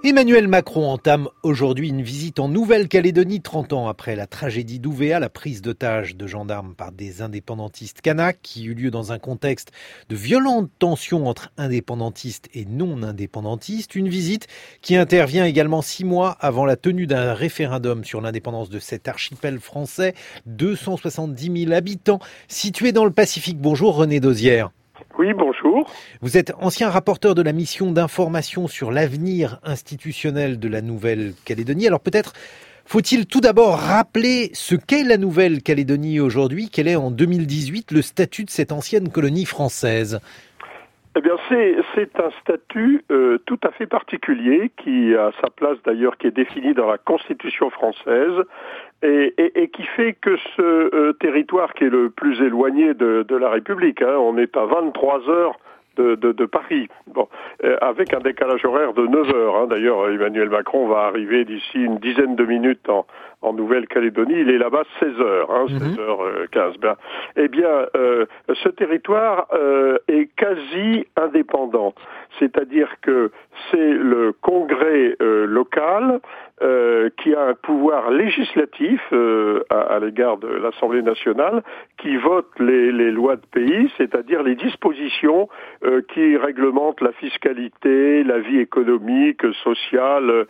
Emmanuel Macron entame aujourd'hui une visite en Nouvelle-Calédonie, 30 ans après la tragédie d'Ouvéa, la prise d'otages de gendarmes par des indépendantistes kanaks qui eut lieu dans un contexte de violentes tensions entre indépendantistes et non-indépendantistes. Une visite qui intervient également 6 mois avant la tenue d'un référendum sur l'indépendance de cet archipel français, 270 000 habitants, situé dans le Pacifique. Bonjour René Dosière. Oui, bonjour. Vous êtes ancien rapporteur de la mission d'information sur l'avenir institutionnel de la Nouvelle-Calédonie. Alors peut-être faut-il tout d'abord rappeler ce qu'est la Nouvelle-Calédonie aujourd'hui, quel est en 2018 le statut de cette ancienne colonie française ? Eh bien, c'est un statut tout à fait particulier qui a sa place d'ailleurs, qui est défini dans la Constitution française et qui fait que ce territoire qui est le plus éloigné de la République, on est à 23 heures de Paris, avec un décalage horaire de 9 heures. D'ailleurs, Emmanuel Macron va arriver d'ici une dizaine de minutes en Nouvelle-Calédonie. Il est là-bas 16 heures, 16h15. Eh bien, ce territoire est quasi indépendant. C'est-à-dire que c'est le congrès local qui a un pouvoir législatif à l'égard de l'Assemblée nationale, qui vote les lois de pays, c'est-à-dire les dispositions qui réglementent la fiscalité, la vie économique, sociale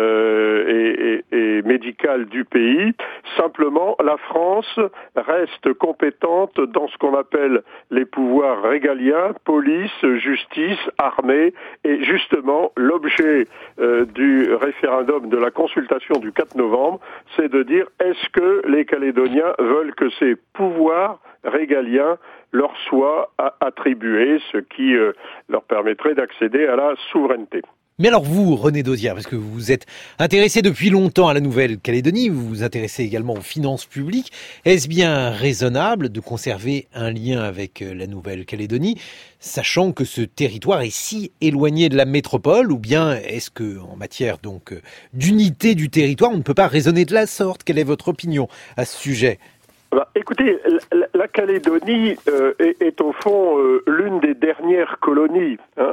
et médicale du pays. Simplement, la France reste compétente dans ce qu'on appelle les pouvoirs régaliens, police, justice, armée, et justement, l'objet du référendum de la consultation du 4 novembre, c'est de dire est-ce que les Calédoniens veulent que ces pouvoirs régaliens leur soient attribués, ce qui leur permettrait d'accéder à la souveraineté. Mais alors vous, René Dosière, parce que vous vous êtes intéressé depuis longtemps à la Nouvelle-Calédonie, vous vous intéressez également aux finances publiques, est-ce bien raisonnable de conserver un lien avec la Nouvelle-Calédonie, sachant que ce territoire est si éloigné de la métropole, ou bien est-ce que, en matière donc d'unité du territoire, on ne peut pas raisonner de la sorte? Quelle est votre opinion à ce sujet? Écoutez, la Calédonie est au fond l'une des dernières colonies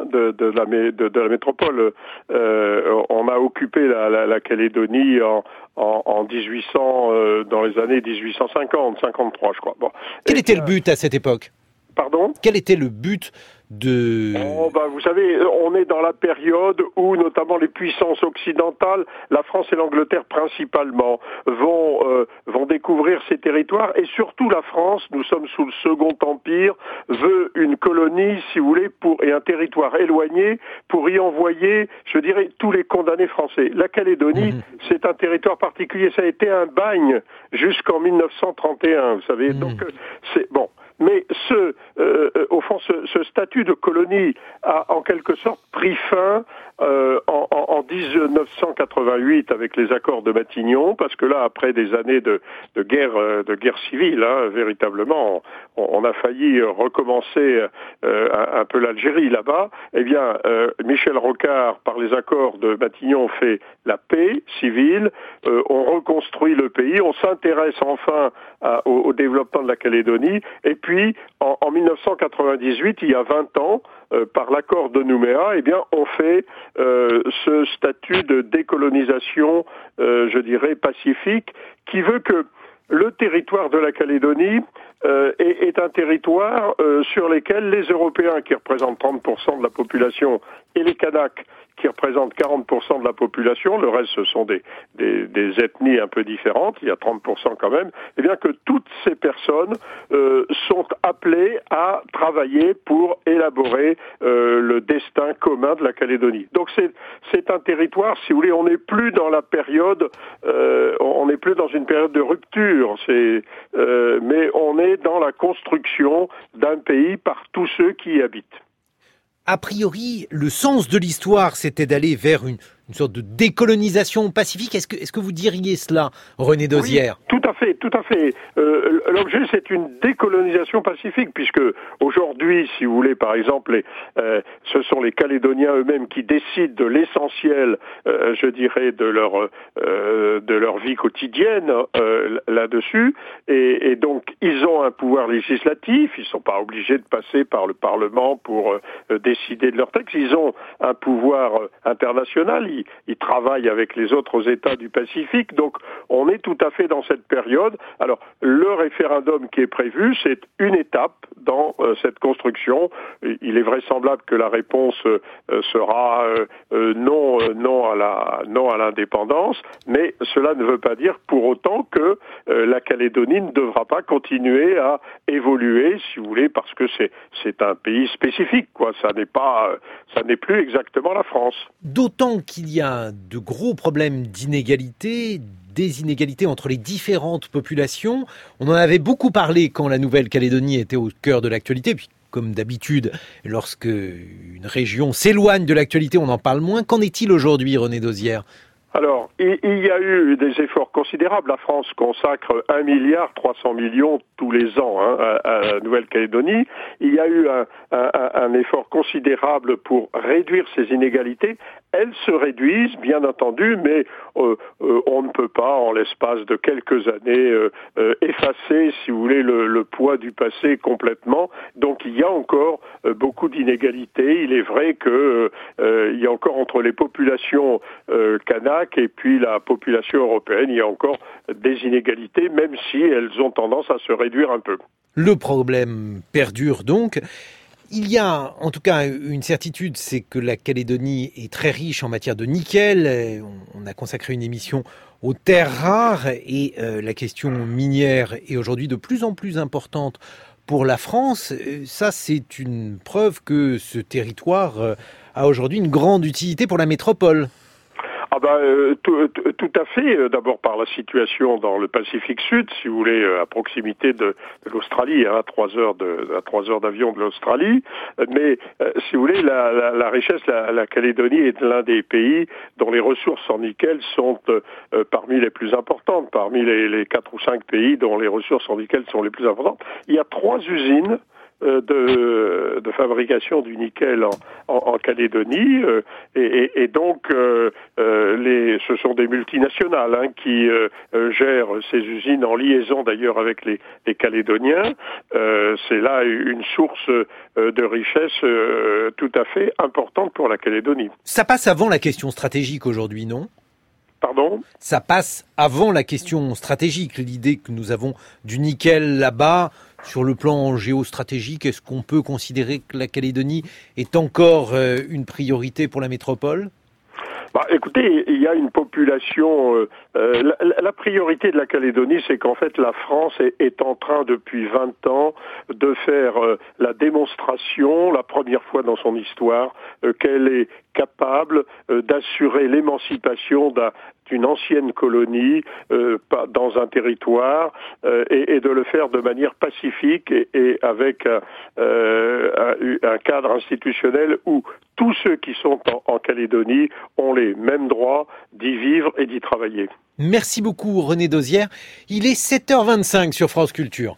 de la métropole. On a occupé la Calédonie en 1800, dans les années 1850, 53, je crois. Quel était le but à cette époque ? Pardon ? Quel était le but de... vous savez, on est dans la période où notamment les puissances occidentales, la France et l'Angleterre principalement, vont découvrir ces territoires, et surtout la France, nous sommes sous le Second Empire, veut une colonie, si vous voulez, et un territoire éloigné pour y envoyer, je dirais, tous les condamnés français. La Calédonie, c'est un territoire particulier, ça a été un bagne jusqu'en 1931, vous savez, donc c'est bon. Mais au fond, ce statut de colonie a en quelque sorte pris fin en 1988 avec les accords de Matignon, parce que là, après des années de guerre civile, véritablement, on a failli recommencer un peu l'Algérie là-bas. Eh bien, Michel Rocard, par les accords de Matignon, fait la paix civile. On reconstruit le pays, on s'intéresse enfin au développement de la Calédonie, et puis en 1998, il y a 20 ans, par l'accord de Nouméa, eh bien, on fait ce statut de décolonisation, je dirais, pacifique, qui veut que le territoire de la Calédonie est un territoire sur lequel les Européens, qui représentent 30% de la population, et les Kanaks, qui représentent 40% de la population, le reste ce sont des ethnies un peu différentes, il y a 30% quand même, eh bien que toutes ces personnes sont appelées à travailler pour élaborer le destin commun de la Calédonie. Donc c'est un territoire, si vous voulez, on n'est plus dans la période, on n'est plus dans une période de rupture, mais on est dans la construction d'un pays par tous ceux qui y habitent. A priori, le sens de l'histoire, c'était d'aller vers une sorte de décolonisation pacifique. Est-ce que vous diriez cela, René Dosière ? Oui, tout à fait. L'objet, c'est une décolonisation pacifique, puisque aujourd'hui, si vous voulez, par exemple, ce sont les Calédoniens eux-mêmes qui décident de l'essentiel, je dirais, de leur vie quotidienne là-dessus, et donc ils ont un pouvoir législatif. Ils ne sont pas obligés de passer par le Parlement pour décider de leurs textes. Ils ont un pouvoir international. il travaille avec les autres États du Pacifique. Donc on est tout à fait dans cette période. Alors le référendum qui est prévu, c'est une étape dans cette construction. Il est vraisemblable que la réponse sera non à l'indépendance, mais cela ne veut pas dire pour autant que la Calédonie ne devra pas continuer à évoluer, si vous voulez, parce que c'est un pays spécifique, quoi. Ça n'est plus exactement la France. D'autant qu'il y a de gros problèmes d'inégalité, des inégalités entre les différentes populations. On en avait beaucoup parlé quand la Nouvelle-Calédonie était au cœur de l'actualité, puis comme d'habitude, lorsque une région s'éloigne de l'actualité, on en parle moins. Qu'en est-il aujourd'hui, René Dosière ? Alors, il y a eu des efforts considérables. La France consacre 1,3 milliard tous les ans à la Nouvelle-Calédonie. Il y a eu un effort considérable pour réduire ces inégalités. Elles se réduisent, bien entendu, mais on ne peut pas, en l'espace de quelques années, effacer, si vous voulez, le poids du passé complètement. Donc il y a encore beaucoup d'inégalités. Il est vrai que il y a encore entre les populations kanak et puis la population européenne, il y a encore des inégalités, même si elles ont tendance à se réduire un peu. Le problème perdure donc. Il y a en tout cas une certitude, c'est que la Calédonie est très riche en matière de nickel. On a consacré une émission aux terres rares et la question minière est aujourd'hui de plus en plus importante pour la France. Ça, c'est une preuve que ce territoire a aujourd'hui une grande utilité pour la métropole. Tout à fait. D'abord par la situation dans le Pacifique Sud, si vous voulez, à proximité de l'Australie, à 3 heures d'avion de l'Australie. Mais si vous voulez, la richesse, la Calédonie est l'un des pays dont les ressources en nickel sont parmi les plus importantes, parmi les 4 ou 5 pays dont les ressources en nickel sont les plus importantes. Il y a 3 usines de fabrication du nickel en Calédonie et donc ce sont des multinationales qui gèrent ces usines en liaison d'ailleurs avec les Calédoniens. C'est là une source de richesse tout à fait importante pour la Calédonie. Ça passe avant la question stratégique aujourd'hui, non ? Pardon ? Ça passe avant la question stratégique, l'idée que nous avons du nickel là-bas. Sur le plan géostratégique, est-ce qu'on peut considérer que la Calédonie est encore une priorité pour la métropole ? Écoutez, il y a une population... la priorité de la Calédonie, c'est qu'en fait, la France est en train, depuis 20 ans, de faire la démonstration, la première fois dans son histoire, qu'elle est capable d'assurer l'émancipation d'une ancienne colonie dans un territoire et de le faire de manière pacifique et avec un cadre institutionnel où tous ceux qui sont en Calédonie ont les mêmes droits d'y vivre et d'y travailler. Merci beaucoup René Dosière. Il est 7h25 sur France Culture.